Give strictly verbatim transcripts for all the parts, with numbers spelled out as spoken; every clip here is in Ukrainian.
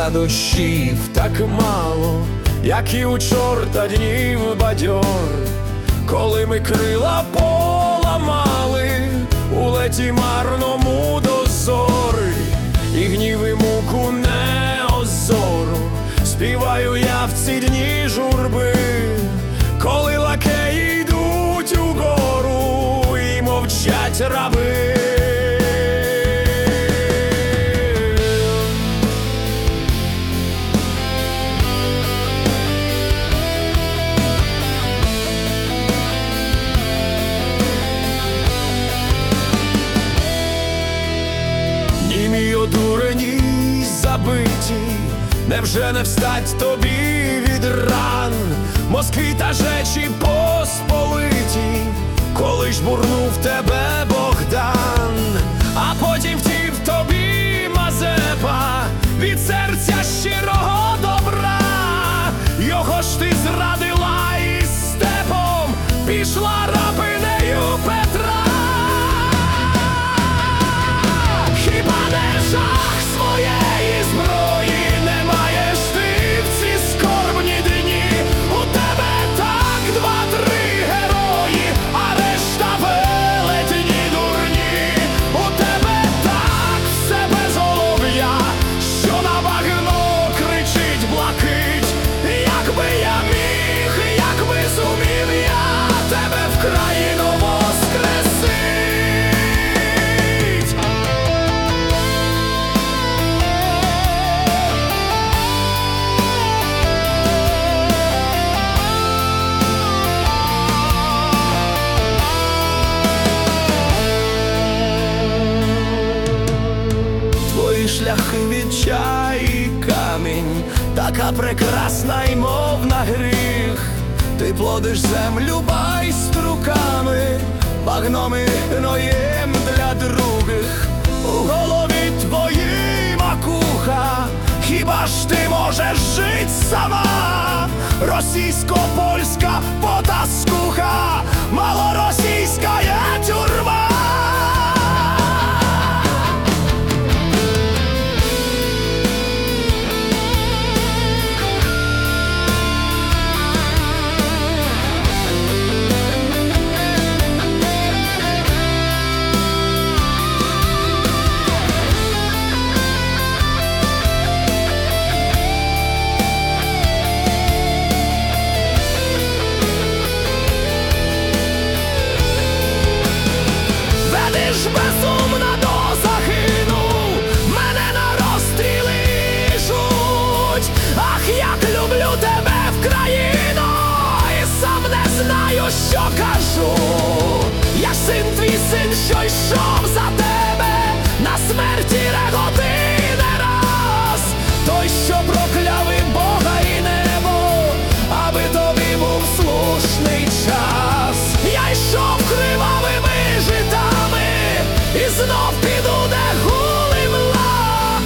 а дощів так мало, як і у чорта днів бадьор. Коли ми крила поламали у леті марному дозори, і гнів і муку неозору співаю я в ці дні журби, коли лакеї йдуть угору і мовчать раби. Німі одурені забиті, невже не встать тобі від ран Москви та Жечі Посполиті, коли ж бурнув тебе Богдан, а потім втів тобі Мазепа від серця щирого добра. Його ж ти зрадила і степом пішла рабинею Петра. Хіба не жах своєї зброї не маєш ти в ці скорбні дні? У тебе так два-три герої, а решта велетні дурні. У тебе так все безголов'я, що на багно кричить блакить. Якби я міг, якби зумів я тебе в країну воскресить. Шляхи відчай і камінь, така прекрасна й мов на гріх. Ти плодиш землю байструками, багном і гноєм для других. У голові твоїй макуха, хіба ж ти можеш жить сама? Російсько-польська потаскуха, малоросійська є тюрма. Безумна до загину, мене на розстріли жуть. Ах, як люблю тебе в країну, і сам не знаю, що кажу. Я ж син твій син, що йшов за тебе, на смерті реготи не раз. Той, що прокляв і Бога, і небо, аби тобі був слушний час. Я йшов кривавими житами, і знов піду, де гули мла.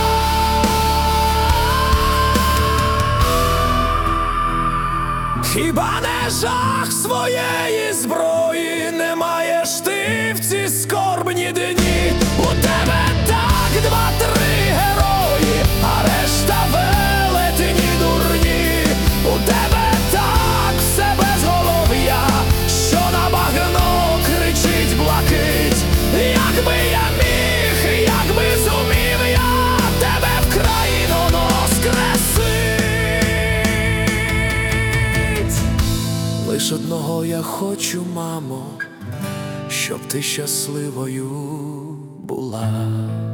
Хіба не жах своєї зброї не маєш ти в ці скорбні дні? У тебе так два-три герої, а решта велетні дурні. У тебе так все безголов'я, що на багно кричить блакить. Якби я міг, якби зумів я тебе в країну воскресить. Лиш одного я хочу, мамо, щоб ти щасливою була.